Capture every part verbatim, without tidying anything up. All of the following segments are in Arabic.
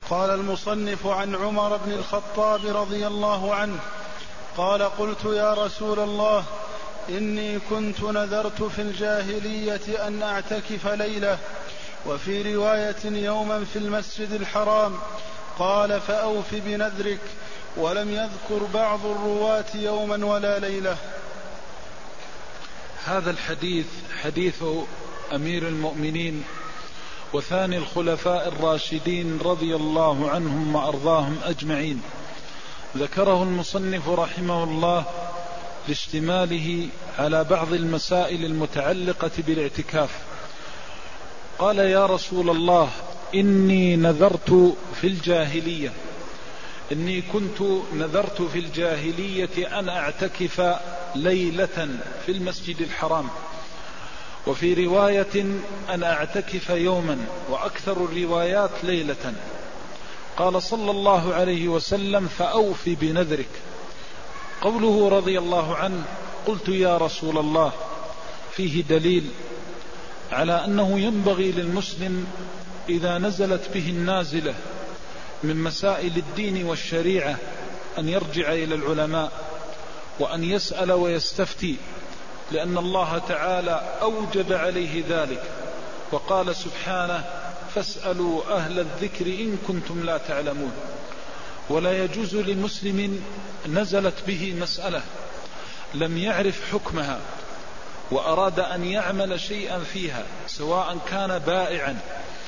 قال المصنف: عن عمر بن الخطاب رضي الله عنه قال: قلت يا رسول الله، إني كنت نذرت في الجاهلية أن أعتكف ليلة، وفي رواية يوما في المسجد الحرام. قال: فأوف بنذرك. ولم يذكر بعض الرواة يوما ولا ليلة. هذا الحديث حديث أمير المؤمنين وثاني الخلفاء الراشدين رضي الله عنهم وأرضاهم أجمعين، ذكره المصنف رحمه الله لاشتماله على بعض المسائل المتعلقة بالاعتكاف. قال: يا رسول الله، إني نذرت في الجاهلية إني كنت نذرت في الجاهلية أن أعتكف ليلة في المسجد الحرام، وفي رواية أن أعتكف يوما، وأكثر الروايات ليلة. قال صلى الله عليه وسلم: فأوف بنذرك. قوله رضي الله عنه: قلت يا رسول الله، فيه دليل على أنه ينبغي للمسلم إذا نزلت به النازلة من مسائل الدين والشريعة أن يرجع إلى العلماء وأن يسأل ويستفتي، لأن الله تعالى أوجب عليه ذلك، وقال سبحانه: فاسألوا أهل الذكر إن كنتم لا تعلمون. ولا يجوز لمسلم نزلت به مسألة لم يعرف حكمها وأراد أن يعمل شيئا فيها، سواء كان بائعا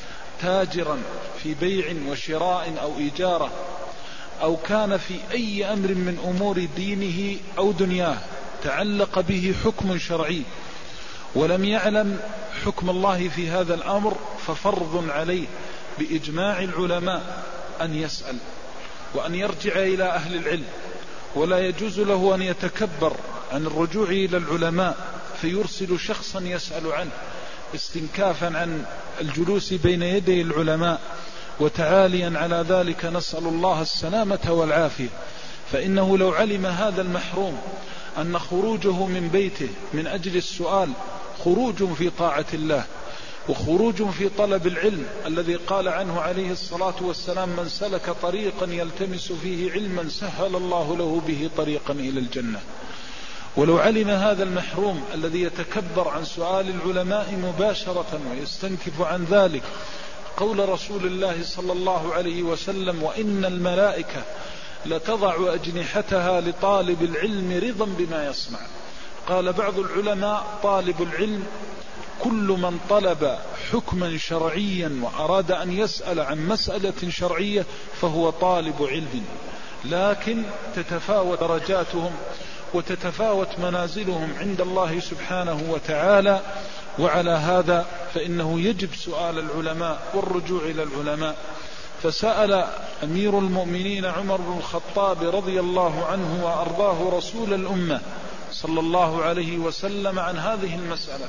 تاجرا في بيع وشراء أو إجارة، أو كان في أي أمر من أمور دينه أو دنياه تعلق به حكم شرعي ولم يعلم حكم الله في هذا الأمر، ففرض عليه بإجماع العلماء أن يسأل وأن يرجع إلى أهل العلم. ولا يجوز له أن يتكبر عن الرجوع إلى العلماء فيرسل شخصا يسأل عنه استنكافا عن الجلوس بين يدي العلماء وتعاليا على ذلك. نسأل الله السلامة والعافية. فإنه لو علم هذا المحروم أن خروجه من بيته من أجل السؤال خروج في طاعة الله وخروج في طلب العلم، الذي قال عنه عليه الصلاة والسلام: من سلك طريقا يلتمس فيه علما سهل الله له به طريقا إلى الجنة. ولو علم هذا المحروم الذي يتكبر عن سؤال العلماء مباشرة ويستنكف عن ذلك قول رسول الله صلى الله عليه وسلم: وإن الملائكة لتضع أجنحتها لطالب العلم رضا بما يصنع. قال بعض العلماء: طالب العلم كل من طلب حكما شرعيا وأراد أن يسأل عن مسألة شرعية فهو طالب علم، لكن تتفاوت درجاتهم وتتفاوت منازلهم عند الله سبحانه وتعالى. وعلى هذا فإنه يجب سؤال العلماء والرجوع إلى العلماء. فسأل أمير المؤمنين عمر بن الخطاب رضي الله عنه وأرضاه رسول الأمة صلى الله عليه وسلم عن هذه المسألة،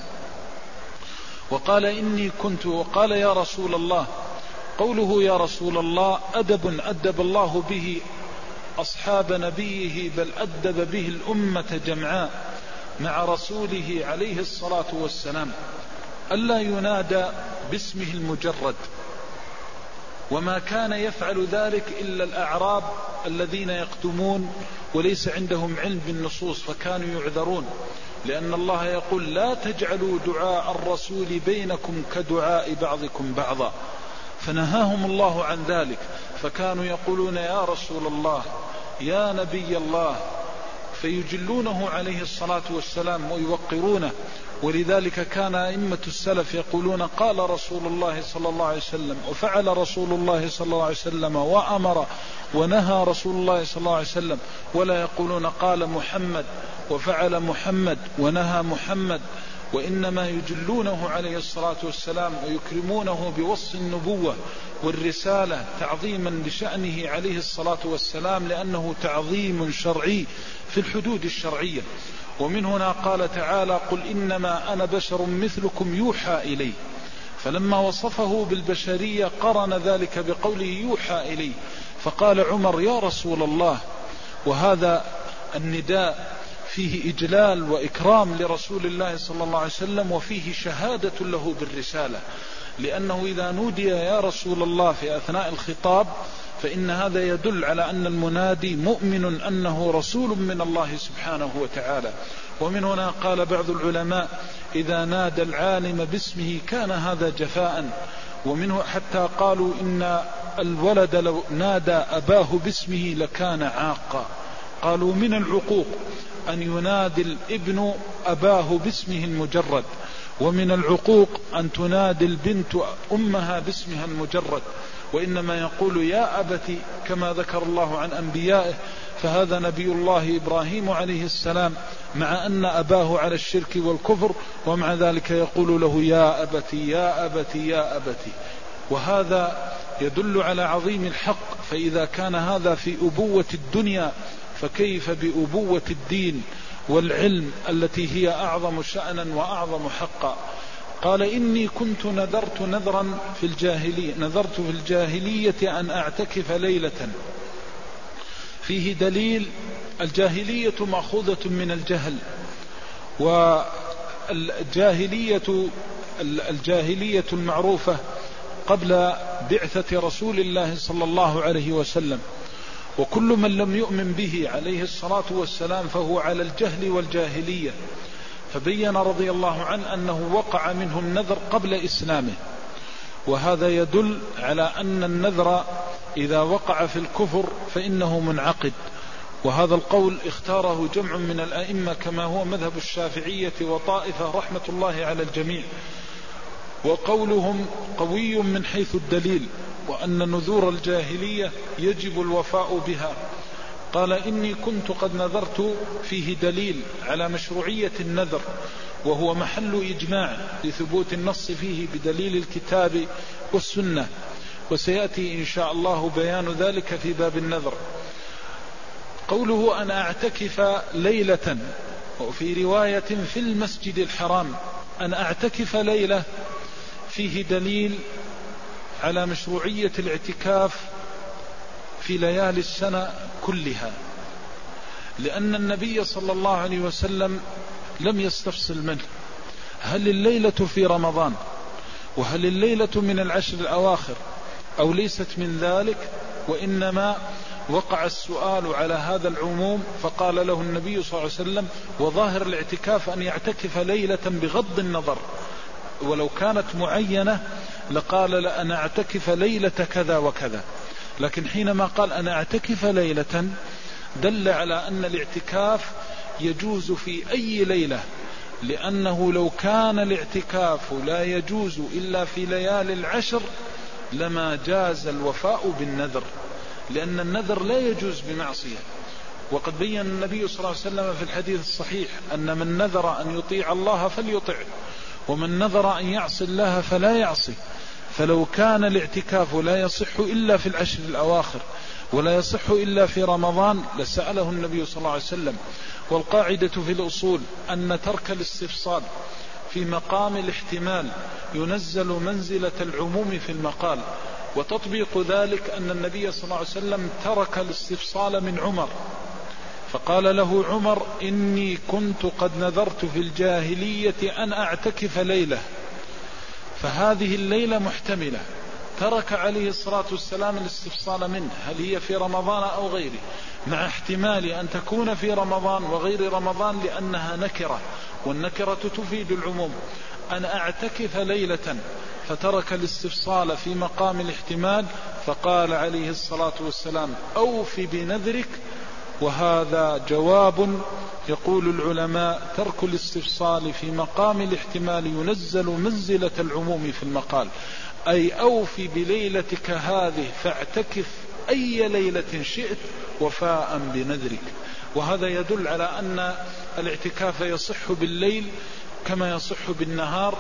وقال: إني كنت وقال يا رسول الله. قوله يا رسول الله أدب أدب الله به أصحاب نبيه، بل أدب به الأمة جمعاء مع رسوله عليه الصلاة والسلام، ألا ينادى باسمه المجرد. وما كان يفعل ذلك إلا الأعراب الذين يقدمون وليس عندهم علم بالنصوص، فكانوا يعذرون، لأن الله يقول: لا تجعلوا دعاء الرسول بينكم كدعاء بعضكم بعضا، فنهاهم الله عن ذلك. فكانوا يقولون: يا رسول الله، يا نبي الله، فيجلونه عليه الصلاة والسلام ويوقرونه. ولذلك كان أئمة السلف يقولون: قال رسول الله صلى الله عليه وسلم، وفعل رسول الله صلى الله عليه وسلم، وأمر ونهى رسول الله صلى الله عليه وسلم، ولا يقولون قال محمد وفعل محمد ونهى محمد، وإنما يجلونه عليه الصلاة والسلام ويكرمونه بوصف النبوة والرسالة تعظيما لشأنه عليه الصلاة والسلام، لأنه تعظيم شرعي في الحدود الشرعية. ومن هنا قال تعالى: قل إنما أنا بشر مثلكم يوحى إلي. فلما وصفه بالبشرية قرن ذلك بقوله يوحى إلي، فقال عمر: يا رسول الله. وهذا النداء فيه إجلال وإكرام لرسول الله صلى الله عليه وسلم، وفيه شهادة له بالرسالة، لأنه إذا نودي يا رسول الله في أثناء الخطاب فإن هذا يدل على أن المنادي مؤمن أنه رسول من الله سبحانه وتعالى. ومن هنا قال بعض العلماء إذا نادى العالم باسمه كان هذا جفاء. ومنه حتى قالوا إن الولد لو نادى أباه باسمه لكان عاقا. قالوا من العقوق أن ينادي الابن أباه باسمه المجرد، ومن العقوق أن تنادي البنت أمها باسمها المجرد، وإنما يقول يا أبت كما ذكر الله عن أنبيائه. فهذا نبي الله إبراهيم عليه السلام مع أن أباه على الشرك والكفر، ومع ذلك يقول له يا أبت يا أبت يا أبت. وهذا يدل على عظيم الحق. فإذا كان هذا في أبوة الدنيا فكيف بأبوة الدين والعلم التي هي أعظم شأنا وأعظم حقا. قال إني كنت نذرت نذرا في الجاهلية نذرت في الجاهلية أن أعتكف ليلة. فيه دليل. الجاهلية مأخوذة من الجهل، والجاهلية الجاهلية المعروفة قبل بعثة رسول الله صلى الله عليه وسلم، وكل من لم يؤمن به عليه الصلاة والسلام فهو على الجهل والجاهلية. فبين رضي الله عنه أنه وقع منهم نذر قبل إسلامه، وهذا يدل على أن النذر إذا وقع في الكفر فإنه منعقد. وهذا القول اختاره جمع من الأئمة كما هو مذهب الشافعية وطائفة رحمة الله على الجميع، وقولهم قوي من حيث الدليل، وأن نذور الجاهلية يجب الوفاء بها. قال إني كنت قد نذرت. فيه دليل على مشروعية النذر، وهو محل إجماع لثبوت النص فيه بدليل الكتاب والسنة، وسيأتي إن شاء الله بيان ذلك في باب النذر. قوله أن أعتكف ليلة، وفي رواية في المسجد الحرام. أن أعتكف ليلة فيه دليل على مشروعية الاعتكاف في ليالي السنة كلها، لأن النبي صلى الله عليه وسلم لم يستفصل منه هل الليلة في رمضان وهل الليلة من العشر الأواخر أو ليست من ذلك، وإنما وقع السؤال على هذا العموم. فقال له النبي صلى الله عليه وسلم وظاهر الاعتكاف أن يعتكف ليلة بغض النظر، ولو كانت معينة لقال لأنا أعتكف ليلة كذا وكذا، لكن حينما قال أنا أعتكف ليلة دل على أن الاعتكاف يجوز في أي ليلة، لأنه لو كان الاعتكاف لا يجوز إلا في ليالي العشر لما جاز الوفاء بالنذر، لأن النذر لا يجوز بمعصية. وقد بين النبي صلى الله عليه وسلم في الحديث الصحيح أن من نذر أن يطيع الله فليطع، ومن نذر أن يعصي الله فلا يعصي. فلو كان الاعتكاف لا يصح إلا في العشر الأواخر ولا يصح إلا في رمضان لسأله النبي صلى الله عليه وسلم. والقاعدة في الأصول أن ترك الاستفصال في مقام الاحتمال ينزل منزلة العموم في المقال، وتطبيق ذلك أن النبي صلى الله عليه وسلم ترك الاستفصال من عمر، فقال له عمر إني كنت قد نذرت في الجاهلية أن أعتكف ليلة، فهذه الليلة محتملة. ترك عليه الصلاة والسلام الاستفصال منه هل هي في رمضان أو غيره، مع احتمال أن تكون في رمضان وغير رمضان لأنها نكرة، والنكرة تفيد العموم. أن أعتكف ليلة، فترك الاستفصال في مقام الاحتمال، فقال عليه الصلاة والسلام أوف بنذرك. وهذا جواب يقول العلماء ترك الاستفصال في مقام الاحتمال ينزل منزلة العموم في المقال، أي أوف بليلتك هذه فاعتكف أي ليلة شئت وفاء بنذرك. وهذا يدل على أن الاعتكاف يصح بالليل كما يصح بالنهار،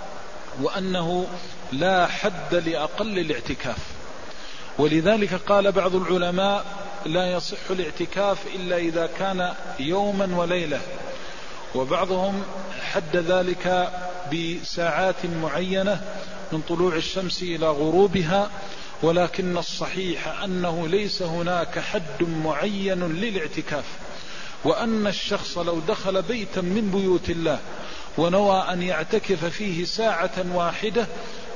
وأنه لا حد لأقل الاعتكاف. ولذلك قال بعض العلماء لا يصح الاعتكاف إلا إذا كان يوما وليلة، وبعضهم حد ذلك بساعات معينة من طلوع الشمس إلى غروبها، ولكن الصحيح أنه ليس هناك حد معين للاعتكاف، وأن الشخص لو دخل بيتا من بيوت الله ونوى أن يعتكف فيه ساعة واحدة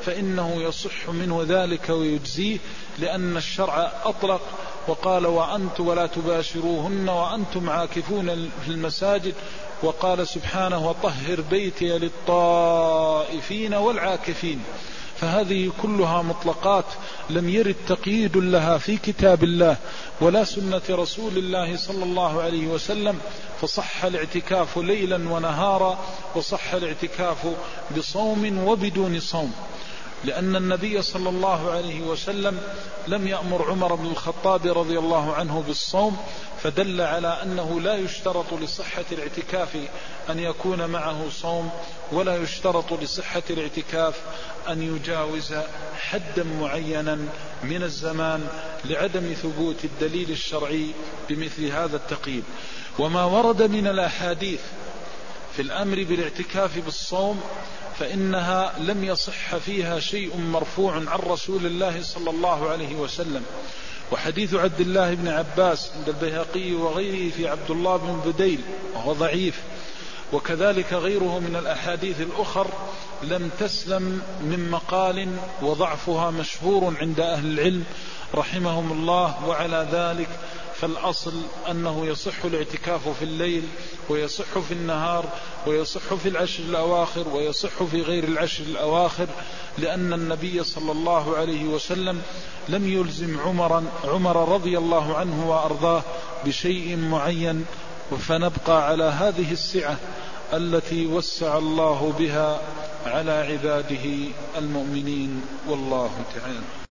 فإنه يصح منه ذلك ويجزيه، لأن الشرع أطلق وقال وأنتم ولا تباشروهن وأنتم عاكفون في المساجد، وقال سبحانه وطهر بيتي للطائفين والعاكفين. فهذه كلها مطلقات لم يرد تقييد لها في كتاب الله ولا سنة رسول الله صلى الله عليه وسلم، فصح الاعتكاف ليلا ونهارا، وصح الاعتكاف بصوم وبدون صوم، لأن النبي صلى الله عليه وسلم لم يأمر عمر بن الخطاب رضي الله عنه بالصوم، فدل على أنه لا يشترط لصحة الاعتكاف أن يكون معه صوم، ولا يشترط لصحة الاعتكاف أن يجاوز حدا معينا من الزمان لعدم ثبوت الدليل الشرعي بمثل هذا التقييد. وما ورد من الأحاديث في الأمر بالاعتكاف بالصوم فإنها لم يصح فيها شيء مرفوع عن رسول الله صلى الله عليه وسلم. وحديث عبد الله بن عباس عند البيهقي وغيره في عبد الله بن بديل وهو ضعيف، وكذلك غيره من الأحاديث الأخر لم تسلم من مقال وضعفها مشهور عند أهل العلم رحمهم الله. وعلى ذلك فالأصل أنه يصح الاعتكاف في الليل ويصح في النهار ويصح في العشر الأواخر ويصح في غير العشر الأواخر، لأن النبي صلى الله عليه وسلم لم يلزم عمر, عمر رضي الله عنه وأرضاه بشيء معين. فنبقى على هذه السعة التي وسع الله بها على عباده المؤمنين، والله تعالى.